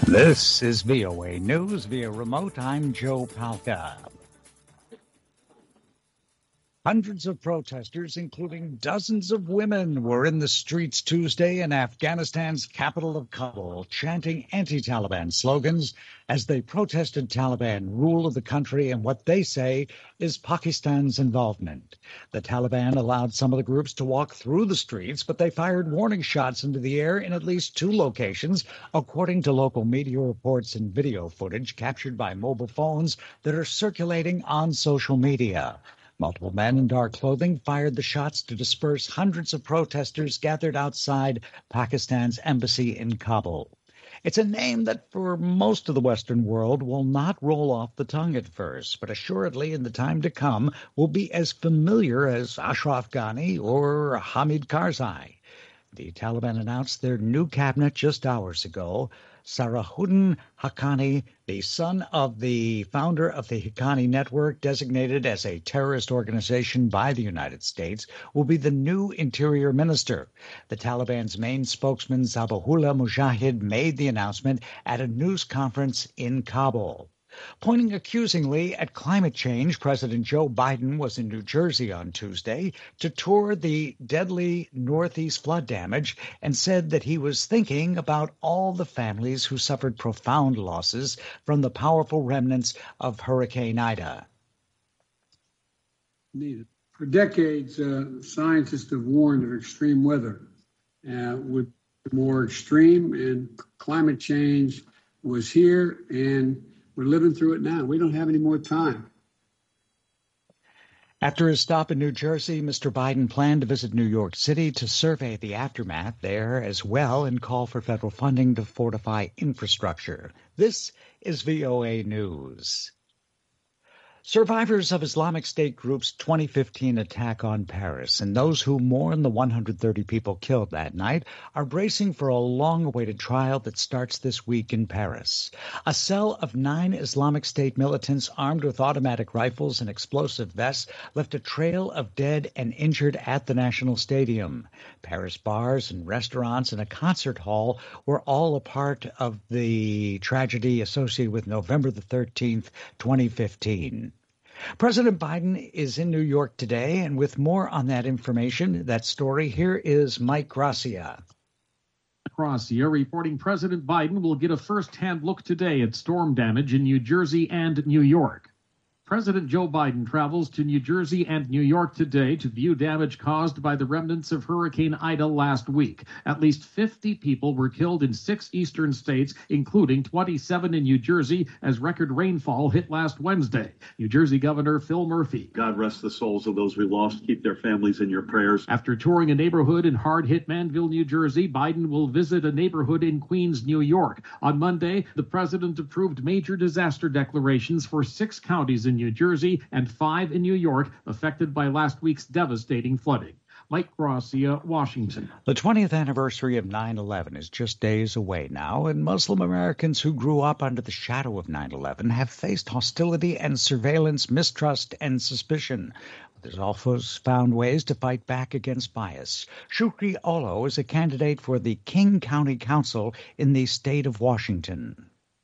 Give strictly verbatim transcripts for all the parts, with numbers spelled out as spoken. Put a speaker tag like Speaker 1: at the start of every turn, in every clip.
Speaker 1: This is V O A News via remote. I'm Joe Palca. Hundreds of protesters, including dozens of women, were in the streets Tuesday in Afghanistan's capital of Kabul, chanting anti-Taliban slogans as they protested Taliban rule of the country and what they say is Pakistan's involvement. The Taliban allowed some of the groups to walk through the streets, but they fired warning shots into the air in at least two locations, according to local media reports and video footage captured by mobile phones that are circulating on social media. Multiple men in dark clothing fired the shots to disperse hundreds of protesters gathered outside Pakistan's embassy in Kabul. It's a name that for most of the Western world will not roll off the tongue at first, but assuredly in the time to come will be as familiar as Ashraf Ghani or Hamid Karzai. The Taliban announced their new cabinet just hours ago. Salahuddin Haqqani, the son of the founder of the Haqqani Network, designated as a terrorist organization by the United States, will be the new interior minister. The Taliban's main spokesman, Zabihullah Mujahid, made the announcement at a news conference in Kabul. Pointing accusingly at climate change, President Joe Biden was in New Jersey on Tuesday to tour the deadly Northeast flood damage and said that he was thinking about all the families who suffered profound losses from the powerful remnants of Hurricane Ida.
Speaker 2: For decades, uh, scientists have warned of extreme weather uh, would be more extreme, and climate change was here, and we're living through it now. We don't have any more time.
Speaker 1: After his stop in New Jersey, Mister Biden planned to visit New York City to survey the aftermath there as well and call for federal funding to fortify infrastructure. This is V O A News. Survivors of Islamic State Group's twenty fifteen attack on Paris and those who mourn the one hundred thirty people killed that night are bracing for a long-awaited trial that starts this week in Paris. A cell of nine Islamic State militants armed with automatic rifles and explosive vests left a trail of dead and injured at the National Stadium. Paris bars and restaurants and a concert hall were all a part of the tragedy associated with November the thirteenth, twenty fifteen. President Biden is in New York today, and with more on that information, that story, here is Mike Gracia.
Speaker 3: Gracia reporting President Biden will get a first-hand look today at storm damage in New Jersey and New York. President Joe Biden travels to New Jersey and New York today to view damage caused by the remnants of Hurricane Ida last week. At least fifty people were killed in six eastern states, including twenty-seven in New Jersey, as record rainfall hit last Wednesday. New Jersey Governor Phil Murphy.
Speaker 4: God rest the souls of those we lost. Keep their families in your prayers.
Speaker 3: After touring a neighborhood in hard-hit Manville, New Jersey, Biden will visit a neighborhood in Queens, New York. On Monday, the president approved major disaster declarations for six counties in New Jersey and five in New York affected by last week's devastating flooding. Mike Gracia, Washington.
Speaker 1: The twentieth anniversary of nine eleven is just days away now, and Muslim Americans who grew up under the shadow of nine eleven have faced hostility and surveillance, mistrust and suspicion. There's also found ways to fight back against bias. Shukri Olo is a candidate for the King County Council in the state of Washington.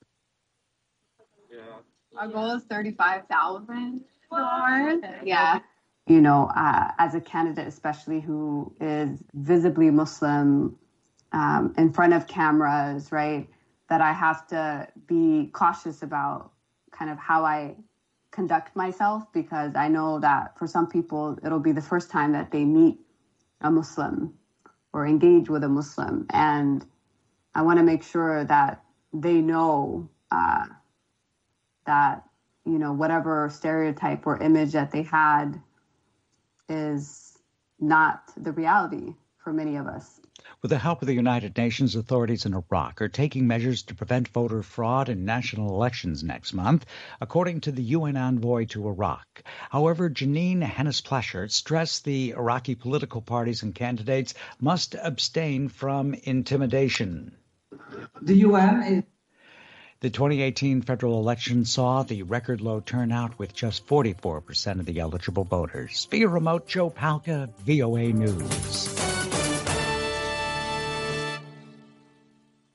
Speaker 5: Our goal is thirty-five thousand dollars. Yeah.
Speaker 6: You know, uh, as a candidate, especially who is visibly Muslim, um, in front of cameras, right, that I have to be cautious about kind of how I conduct myself, because I know that for some people, it'll be the first time that they meet a Muslim or engage with a Muslim. And I want to make sure that they know uh, that, you know, whatever stereotype or image that they had is not the reality for many of us.
Speaker 1: With the help of the United Nations, authorities in Iraq are taking measures to prevent voter fraud in national elections next month, according to the U N envoy to Iraq. However, Janine Hennis-Plasschaert stressed the Iraqi political parties and candidates must abstain from intimidation.
Speaker 7: The U N is
Speaker 1: The twenty eighteen federal election saw the record low turnout with just forty-four percent of the eligible voters. Via remote, Joe Palca, V O A News.